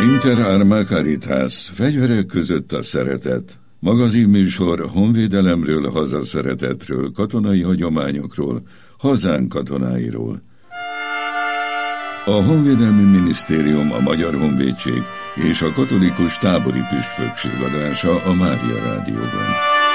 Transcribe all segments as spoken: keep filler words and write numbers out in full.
Inter Arma Caritas, fegyverek között a szeretet. Magazinműsor honvédelemről, hazaszeretetről, katonai hagyományokról, hazánk katonáiról. A Honvédelmi Minisztérium, a Magyar Honvédség és a Katolikus Tábori Püspökség adása a Mária Rádióban.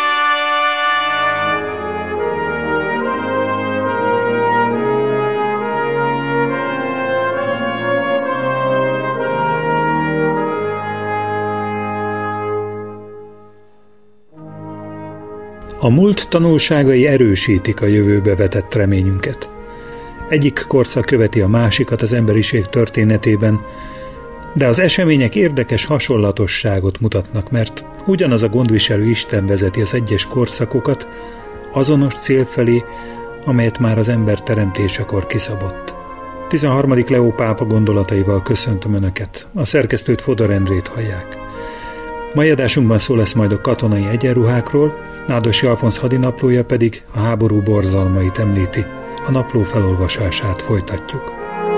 A múlt tanulságai erősítik a jövőbe vetett reményünket. Egyik korszak követi a másikat az emberiség történetében, de az események érdekes hasonlatosságot mutatnak, mert ugyanaz a gondviselő Isten vezeti az egyes korszakokat azonos cél felé, amelyet már az ember teremtésekor kiszabott. tizenharmadik Leó pápa gondolataival köszöntöm Önöket. A szerkesztőt, Fodor Endrét hallják. Mai adásunkban szó lesz majd a katonai egyenruhákról, Nádossy Alfonz hadinaplója pedig a háború borzalmait említi. A napló felolvasását folytatjuk.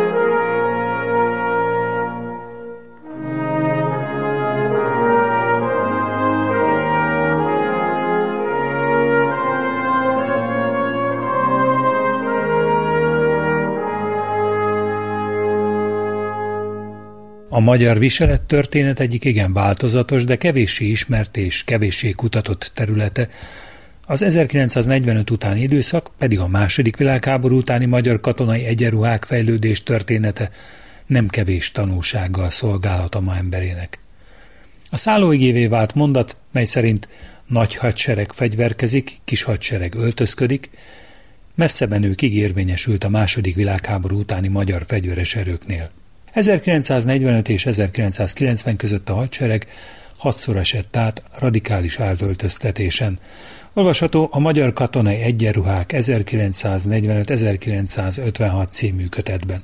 A magyar viselettörténet egyik igen változatos, de kevéssé ismert és kevéssé kutatott területe. Az ezerkilencszáznegyvenöt utáni időszak pedig a második világháború utáni magyar katonai egyenruhák fejlődés története nem kevés tanulsággal szolgálhat a ma emberének. A szállóigévé vált mondat, mely szerint nagy hadsereg fegyverkezik, kis hadsereg öltözködik, messze menőkig érvényesült a második világháború utáni magyar fegyveres erőknél. ezerkilencszáznegyvenöt és ezerkilencszázkilencven között a hadsereg hatszor esett át radikális átöltöztetésen. Olvasható a Magyar Katonai Egyenruhák ezerkilencszáznegyvenöt-ezerkilencszázötvenhat című kötetben.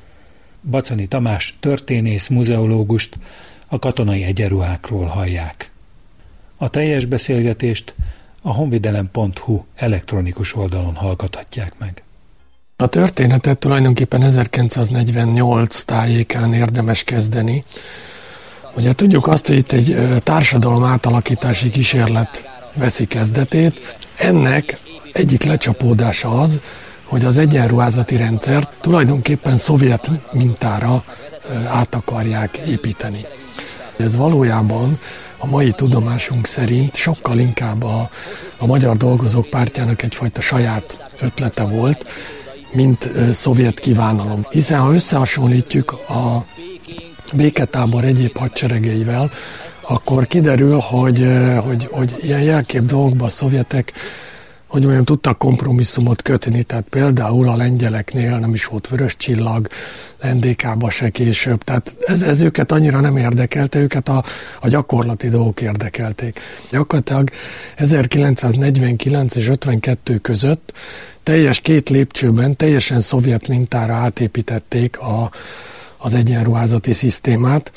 Baconi Tamás történész muzeológust a katonai egyenruhákról hallják. A teljes beszélgetést a honvédelem pont hu elektronikus oldalon hallgathatják meg. A történetet tulajdonképpen ezerkilencszáznegyvennyolc tájékán érdemes kezdeni. Ugye tudjuk azt, hogy itt egy társadalom átalakítási kísérlet veszi kezdetét. Ennek egyik lecsapódása az, hogy az egyenruházati rendszert tulajdonképpen szovjet mintára át akarják építeni. Ez valójában a mai tudomásunk szerint sokkal inkább a, a Magyar Dolgozók Pártjának egyfajta saját ötlete volt, mint szovjet kívánalom. Hiszen ha összehasonlítjuk a béketábor egyéb hadseregeivel, akkor kiderül, hogy, hogy, hogy ilyen jelkép dolgokban a szovjetek, hogy mondjam, tudtak kompromisszumot kötni, tehát például a lengyeleknél nem is volt vörös csillag, en dé ká-ba se később, tehát ez, ez őket annyira nem érdekelte, őket a, a gyakorlati dolgok érdekelték. Gyakorlatilag ezerkilencszáznegyvenkilenc és ötvenkettő között teljes két lépcsőben, teljesen szovjet mintára átépítették a, az egyenruházati szisztémát.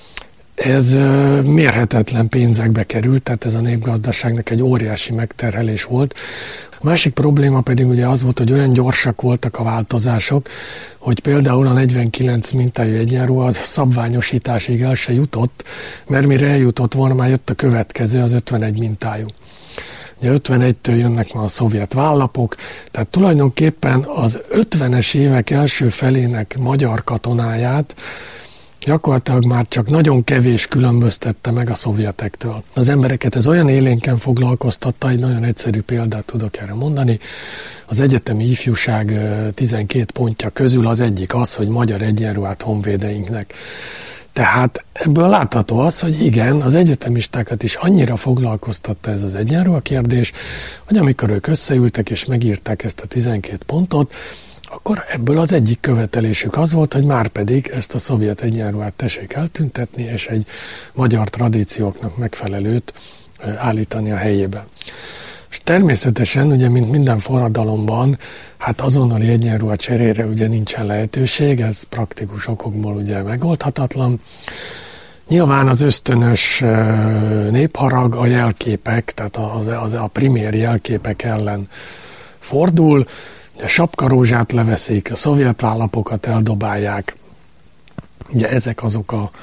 Ez mérhetetlen pénzekbe került, tehát ez a népgazdaságnak egy óriási megterhelés volt. A másik probléma pedig ugye az volt, hogy olyan gyorsak voltak a változások, hogy például a negyvenkilenc mintájú egyenruha az szabványosításig el se jutott, mert mire eljutott volna, már jött a következő, az ötvenegy mintájú. Ugye ötvenegytől jönnek már a szovjet vállapok, tehát tulajdonképpen az ötvenes évek első felének magyar katonáját gyakorlatilag már csak nagyon kevés különböztette meg a szovjetektől. Az embereket ez olyan élénken foglalkoztatta, egy nagyon egyszerű példát tudok erre mondani. Az egyetemi ifjúság tizenkét pontja közül az egyik az, hogy magyar egyenruhát honvédeinknek. Tehát ebből látható az, hogy igen, az egyetemistákat is annyira foglalkoztatta ez az egyenruha kérdés, hogy amikor ők összeültek és megírták ezt a tizenkét pontot, akkor ebből az egyik követelésük az volt, hogy már pedig ezt a szovjet egyenruhát tessék eltüntetni, és egy magyar tradícióknak megfelelőt állítani a helyébe. És természetesen, ugye, mint minden forradalomban, hát azonnali egyenruha cserére ugye nincsen lehetőség, ez praktikus okokból ugye megoldhatatlan. Nyilván az ösztönös népharag a jelképek, tehát az, az, a primér jelképek ellen fordul, a sapkarózsát leveszik, a szovjet vállapokat eldobálják. Ugye ezek azok a,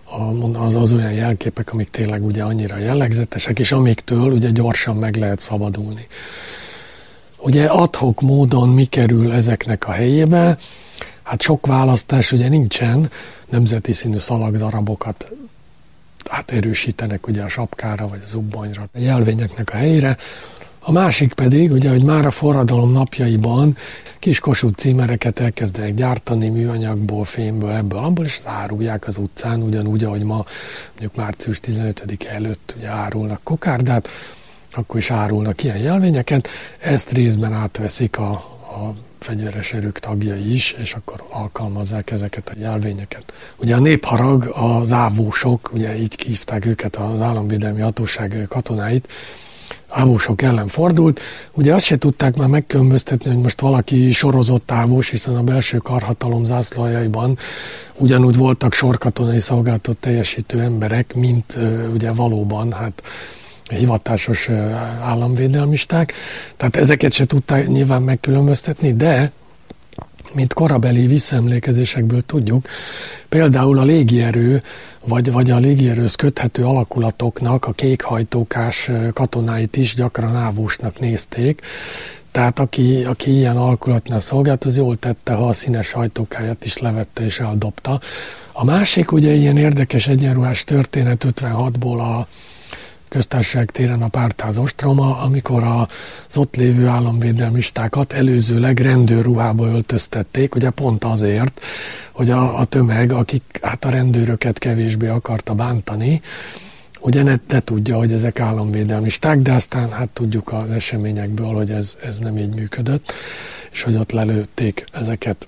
az, az olyan jelképek, amik tényleg ugye annyira jellegzetesek, és amiktől ugye gyorsan meg lehet szabadulni. Ugye ad-hoc módon mi kerül ezeknek a helyébe? Hát sok választás ugye nincsen, nemzeti színű szalagdarabokat hát erősítenek ugye a sapkára vagy a zubbonyra, a jelvényeknek a helyére. A másik pedig, ugye, hogy már a forradalom napjaiban kis Kossuth címereket elkezdenek gyártani műanyagból, fémből, ebből, abból, és árulják az utcán, ugyanúgy, ahogy ma mondjuk március tizenötödike előtt ugye árulnak kokárdát, akkor is árulnak ilyen jelvényeket. Ezt részben átveszik a, a fegyveres erők tagjai is, és akkor alkalmazzák ezeket a jelvényeket. Ugye a népharag, az ávósok, ugye így hívták őket az államvédelmi hatóság katonáit, ávósok ellen fordult. Ugye azt se tudták már megkülönböztetni, hogy most valaki sorozott ávós, hiszen a belső karhatalom zászlajaiban ugyanúgy voltak sorkatonai szolgálatot teljesítő emberek, mint ugye valóban hát hivatásos államvédelmisták. Tehát ezeket se tudták nyilván megkülönböztetni, de mint korabeli visszaemlékezésekből tudjuk, például a légierő, vagy, vagy a légierőhöz köthető alakulatoknak a kékhajtókás katonáit is gyakran ávósnak nézték. Tehát aki, aki ilyen alakulatnál szolgált, az jól tette, ha a színes hajtókáját is levette és eldobta. A másik ugye ilyen érdekes egyenruhás történet ötvenhatból a Köztársaság téren a Pártház ostroma, amikor az ott lévő államvédelmistákat előzőleg rendőrruhába öltöztették, ugye pont azért, hogy a, a tömeg, akik hát a rendőröket kevésbé akarta bántani, ugye ne, ne tudja, hogy ezek államvédelmisták, de aztán hát tudjuk az eseményekből, hogy ez, ez nem így működött, és hogy ott lelőtték ezeket.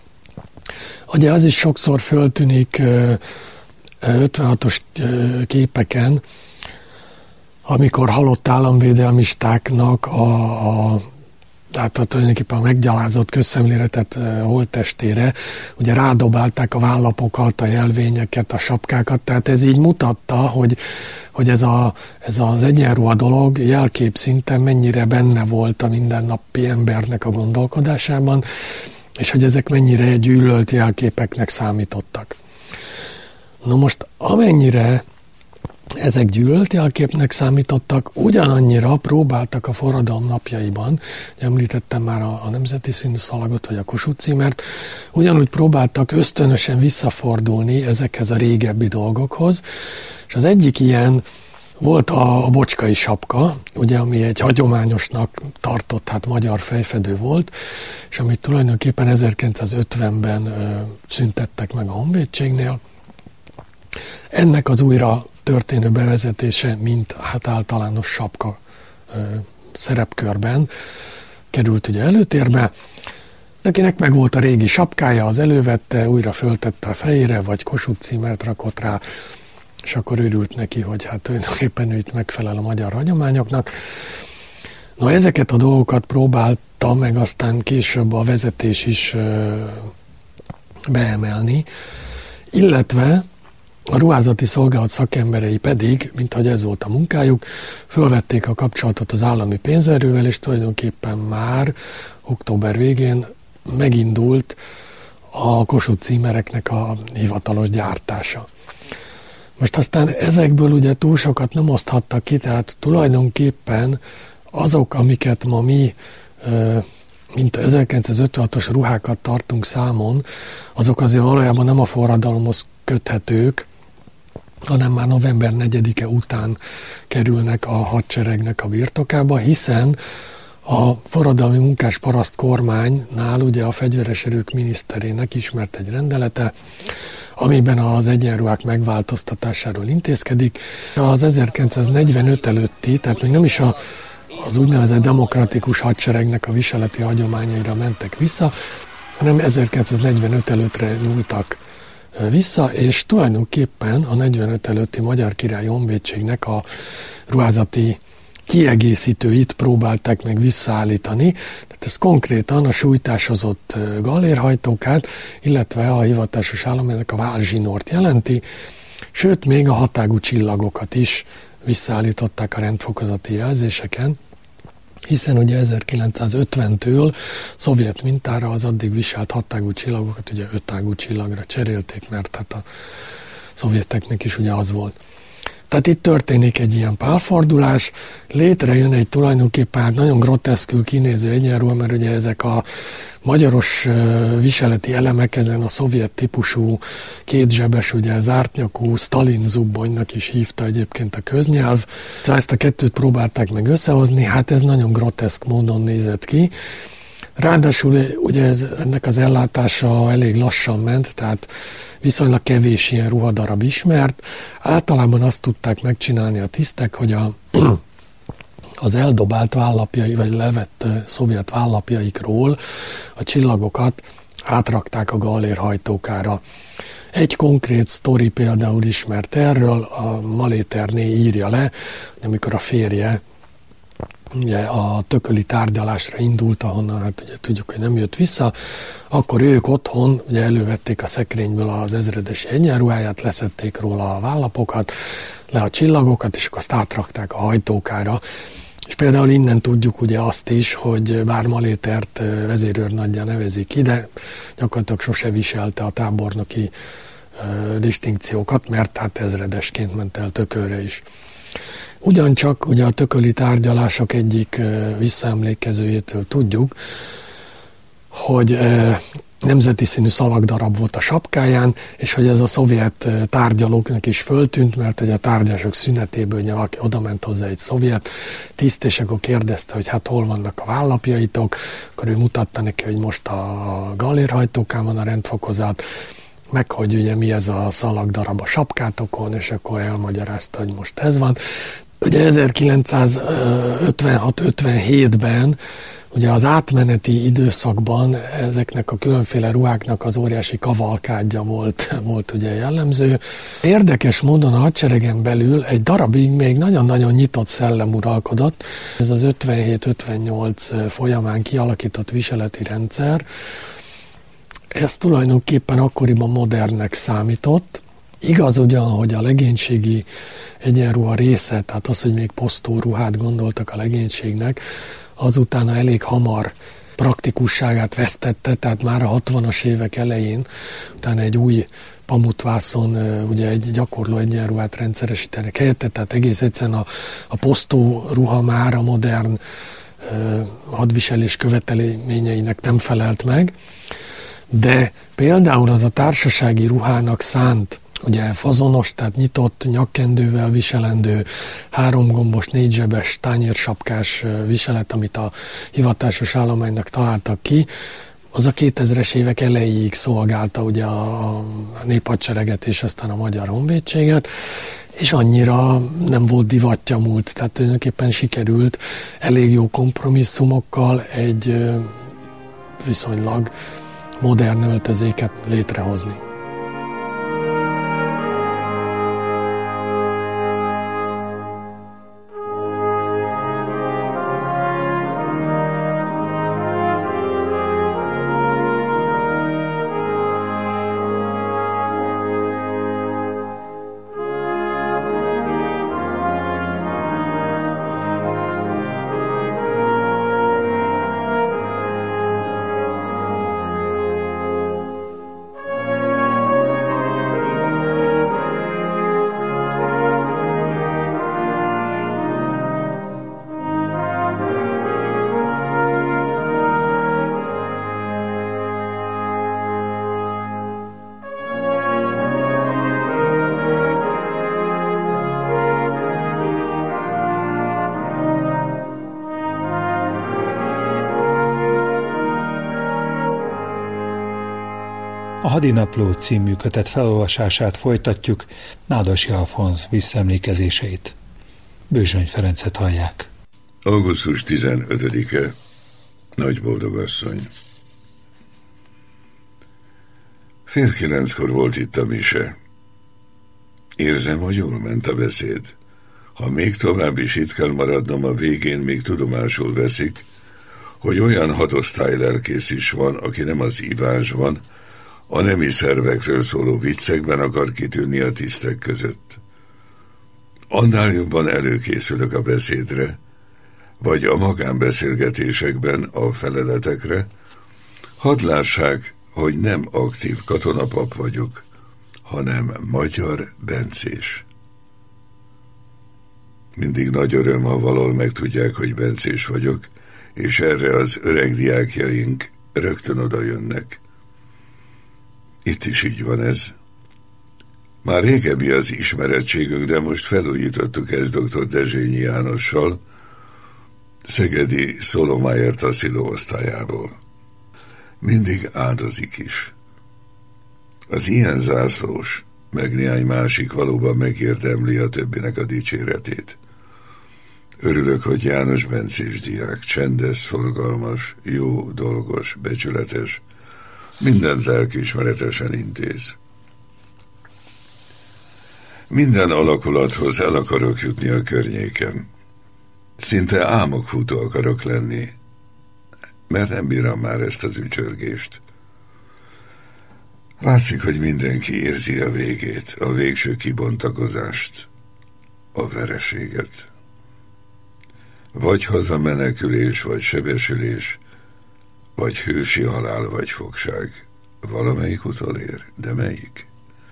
Ugye az is sokszor föltűnik ötvenhatos képeken, amikor halott államvédelmistáknak a, a tehát a tulajdonképpen a meggyalázott közszemléletet e, holttestére, ugye rádobálták a vállapokat, a jelvényeket, a sapkákat, tehát ez így mutatta, hogy, hogy ez, a, ez az egyenruha dolog jelkép szinten mennyire benne volt a mindennapi embernek a gondolkodásában, és hogy ezek mennyire gyűlölt jelképeknek számítottak. Na most amennyire ezek gyűlölt jelképnek számítottak, ugyanannyira próbáltak a forradalom napjaiban, említettem már a, a nemzeti színű szalagot, vagy a Kossuth címert, ugyanúgy próbáltak ösztönösen visszafordulni ezekhez a régebbi dolgokhoz, és az egyik ilyen volt a, a bocskai sapka, ugye, ami egy hagyományosnak tartott, hát magyar fejfedő volt, és amit tulajdonképpen ezerkilencszázötvenben ö, szüntettek meg a honvédségnél. Ennek az újra történő bevezetése, mint hát általános sapka ö, szerepkörben került ugye előtérbe. Nekinek meg volt a régi sapkája, az elővette, újra föltette a fejére, vagy Kossuth címert rakott rá, és akkor örült neki, hogy hát tulajdonképpen ő itt megfelel a magyar hagyományoknak. Na, ezeket a dolgokat próbálta meg aztán később a vezetés is ö, beemelni, illetve a ruházati szolgálat szakemberei pedig, mint hogy ez volt a munkájuk, fölvették a kapcsolatot az állami pénzerővel, és tulajdonképpen már október végén megindult a Kossuth címereknek a hivatalos gyártása. Most aztán ezekből ugye túl sokat nem oszthattak ki, tehát tulajdonképpen azok, amiket ma mi, mint ezerkilencszázötvenhatos ruhákat tartunk számon, azok azért valójában nem a forradalomhoz köthetők, hanem már november negyedike után kerülnek a hadseregnek a birtokába, hiszen a forradalmi munkás paraszt kormánynál ugye a fegyveres erők miniszterének ismert egy rendelete, amiben az egyenruhák megváltoztatásáról intézkedik. Az ezerkilencszáznegyvenöt előtti, tehát még nem is a, az úgynevezett demokratikus hadseregnek a viseleti hagyományaira mentek vissza, hanem ezerkilencszáznegyvenöt előttre nyúltak vissza, és tulajdonképpen a negyvenöt előtti Magyar Királyi Honvédségnek a ruházati kiegészítőit próbálták meg visszaállítani. Tehát ez konkrétan a sújtásozott gallérhajtókát, illetve a hivatásos államjának a válzsinort jelenti, sőt, még a hatágú csillagokat is visszaállították a rendfokozati jelzéseken, hiszen ugye ezerkilencszázötventől szovjet mintára az addig viselt hatágú csillagokat ugye ötágú csillagra cserélték, mert hát a szovjeteknek is ugye az volt. Tehát itt történik egy ilyen pálfordulás, létrejön egy tulajdonképpen nagyon groteszkül kinéző egyenruha, mert ugye ezek a magyaros viseleti elemek ezen a szovjet típusú kétzsebes, ugye zártnyakú Stalin zubbonynak is hívta egyébként a köznyelv. Szóval ezt a kettőt próbálták meg összehozni, hát ez nagyon groteszk módon nézett ki. Ráadásul ugye ez, ennek az ellátása elég lassan ment, tehát viszonylag kevés ilyen ruhadarab ismert. Általában azt tudták megcsinálni a tisztek, hogy a, az eldobált vállapjai, vagy levett szovjet vállapjaikról a csillagokat átrakták a gallérhajtókára. Egy konkrét sztori például ismert erről, a Maléterné írja le, amikor a férje ugye a tököli tárgyalásra indult, ahonnan hát ugye tudjuk, hogy nem jött vissza, akkor ők otthon ugye elővették a szekrényből az ezredesi egyenruháját, leszették róla a vállapokat, le a csillagokat, és akkor azt átrakták a hajtókára. És például innen tudjuk ugye azt is, hogy bár Malétert vezérőrnaggyá nevezik ide, gyakorlatilag sose viselte a tábornoki uh, distinkciókat, mert hát ezredesként ment el Tökölre is. Ugyancsak ugye a tököli tárgyalások egyik uh, visszaemlékezőjétől tudjuk, hogy uh, nemzeti színű szalagdarab volt a sapkáján, és hogy ez a szovjet tárgyalóknak is föltűnt, mert hogy a tárgyások szünetéből nyilván oda ment hozzá egy szovjet tiszt, és akkor kérdezte, hogy hát hol vannak a vállapjaitok, akkor ő mutatta neki, hogy most a gallérhajtókán van a rendfokozat, meg hogy ugye mi ez a szalagdarab a sapkátokon, és akkor elmagyarázta, hogy most ez van. Ugye ezerkilencszázötvenhat ötvenhétben ugye az átmeneti időszakban ezeknek a különféle ruháknak az óriási kavalkádja volt, volt ugye jellemző. Érdekes módon a hadseregen belül egy darabig még nagyon-nagyon nyitott szellem uralkodott. Ez az ötvenhét ötvennyolc folyamán kialakított viseleti rendszer, ez tulajdonképpen akkoriban modernnek számított. Igaz ugyan, hogy a legénységi egyenruha része, tehát az, hogy még posztóruhát gondoltak a legénységnek, azután elég hamar praktikusságát vesztette, tehát már a hatvanas évek elején utána egy új pamutvászon ugye egy gyakorló egyenruhát rendszeresítenek helyette, tehát egész egyszerűen a, a posztóruha már a modern uh, hadviselés követelményeinek nem felelt meg, de például az a társasági ruhának szánt, ugye fazonos, tehát nyitott nyakkendővel viselendő, háromgombos, négyzsebes, tányérsapkás viselet, amit a hivatásos állománynak találtak ki, az a kétezres évek elejéig szolgálta ugye a néphadsereget és aztán a Magyar Honvédséget, és annyira nem volt divatja múlt, tehát tulajdonképpen sikerült elég jó kompromisszumokkal egy viszonylag modern öltözéket létrehozni. A Hadinapló című kötet felolvasását folytatjuk, Nádasi Alfonz visszaemlékezéseit. Bőzsöny Ferencet hallják. augusztus tizenötödike. Nagyboldogasszony. Fél kilenckor volt itt a mise. Érzem, hogy jól ment a beszéd. Ha még tovább is itt kell maradnom, a végén még tudomásul veszik, hogy olyan hadosztály lelkész is van, aki nem az ivásban, a nemi szervekről szóló viccekben akar kitűnni a tisztek között. Annál jobban előkészülök a beszédre, vagy a magánbeszélgetésekben a feleletekre, hadd lássák, hogy nem aktív katonapap vagyok, hanem Magyar Bencés. Mindig nagy öröm, ha valahol megtudják, hogy bencés vagyok, és erre az öreg diákjaink rögtön oda jönnek. Itt is így van ez. Már régebbi az ismerettségünk, de most felújítottuk ezt dr. Dezsényi Jánossal, szegedi Szolomájer tasziló osztályából. Mindig áldozik is. Az ilyen zászlós, meg néhány másik valóban megérdemli a többinek a dicséretét. Örülök, hogy János bencés diák, csendes, szorgalmas, jó, dolgos, becsületes, mindent lelkiismeretesen intéz. Minden alakulathoz el akarok jutni a környéken. Szinte álmokfutó akarok lenni, mert nem bírom már ezt az ücsörgést. Látszik, hogy mindenki érzi a végét, a végső kibontakozást, a vereséget. Vagy hazamenekülés, vagy sebesülés, vagy hősi halál, vagy fogság. Valamelyik utolér, de melyik?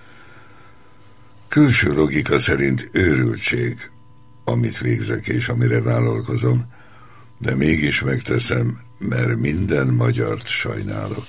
Külső logika szerint őrültség, amit végzek és amire vállalkozom, de mégis megteszem, mert minden magyart sajnálok.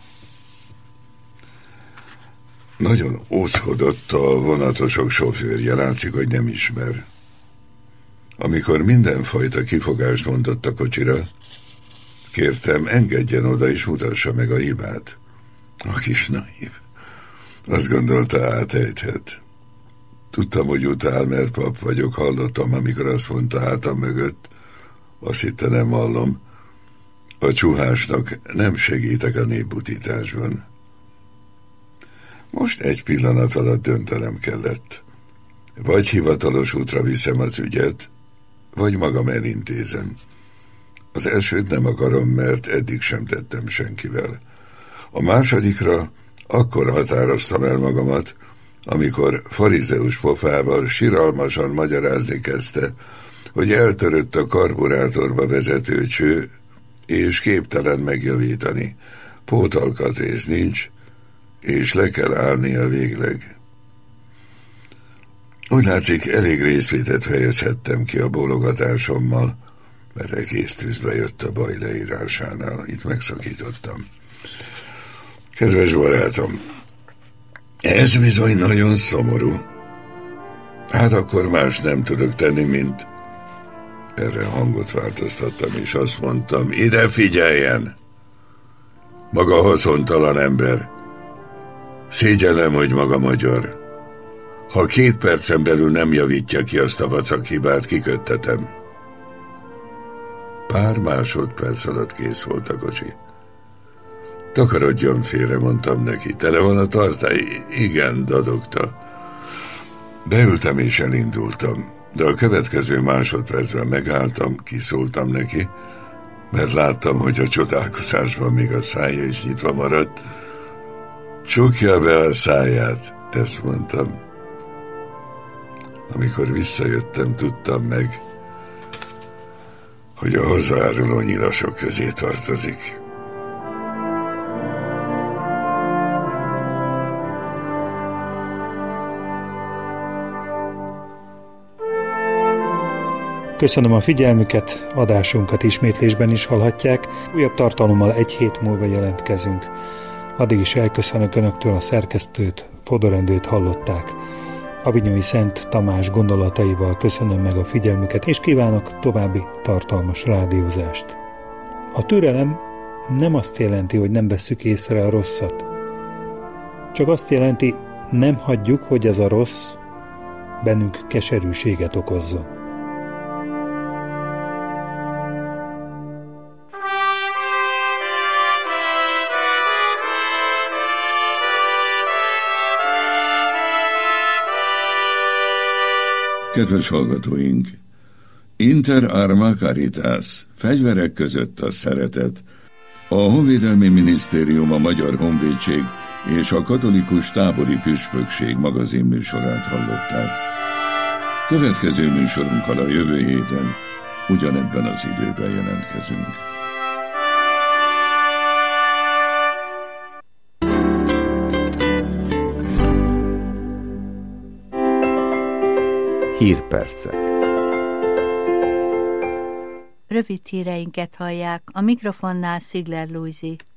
Nagyon óckodott a vonatosok sofőrje, látszik, hogy nem ismer. Amikor mindenfajta kifogást mondott a kocsira, kértem, engedjen oda és mutassa meg a hibát. A kis naív. Azt gondolta, átejthet. Tudtam, hogy utál, mert pap vagyok, hallottam, amikor azt mondta hátam mögött. Azt hitte, nem hallom. A csuhásnak nem segítek a népbutításban. Most egy pillanat alatt döntenem kellett. Vagy hivatalos útra viszem az ügyet, vagy magam elintézem. Az elsőt nem akarom, mert eddig sem tettem senkivel. A másodikra akkor határoztam el magamat, amikor farizeus pofával siralmasan magyarázni kezdte, hogy eltörött a karburátorba vezető cső, és képtelen megjavítani. Pótalkatrész nincs, és le kell állnia végleg. Úgy látszik, elég részvétet fejezhettem ki a bólogatásommal, mert egész tűzbe jött a baj leírásánál. Itt megszakítottam. Kedves barátom, ez bizony nagyon szomorú. Hát akkor más nem tudok tenni, mint... Erre hangot változtattam, és azt mondtam, ide figyeljen! Maga haszontalan ember. Szégyellem, hogy maga magyar. Ha két percen belül nem javítja ki azt a vacak hibát, kiköttetem. Pár másodperc alatt kész volt a kocsi. Takarodjon félre, mondtam neki. Tele van a tartály? Igen, dadogta. Beültem és elindultam, de a következő másodpercben megálltam, kiszóltam neki, mert láttam, hogy a csodálkozásban még a szája is nyitva maradt. Csukja be a száját, ezt mondtam. Amikor visszajöttem, tudtam meg, hogy a hozzááruló nyilasok közé tartozik. Köszönöm a figyelmüket, adásunkat ismétlésben is hallhatják. Újabb tartalommal egy hét múlva jelentkezünk. Addig is elköszönök Önöktől, a szerkesztőt, Fodor Endrét hallották. Avinyói Szent Tamás gondolataival köszönöm meg a figyelmüket, és kívánok további tartalmas rádiózást. A türelem nem azt jelenti, hogy nem vesszük észre a rosszat. Csak azt jelenti, nem hagyjuk, hogy ez a rossz bennünk keserűséget okozzon. Kedves hallgatóink! Inter arma caritas, fegyverek között a szeretet. A Honvédelmi Minisztérium, a Magyar Honvédség és a Katolikus Tábori Püspökség magazin műsorát hallották. Következő műsorunkkal a jövő héten ugyanebben az időben jelentkezünk. Hírpercek. Rövid híreinket hallják, a mikrofonnál Szigler Lujzi.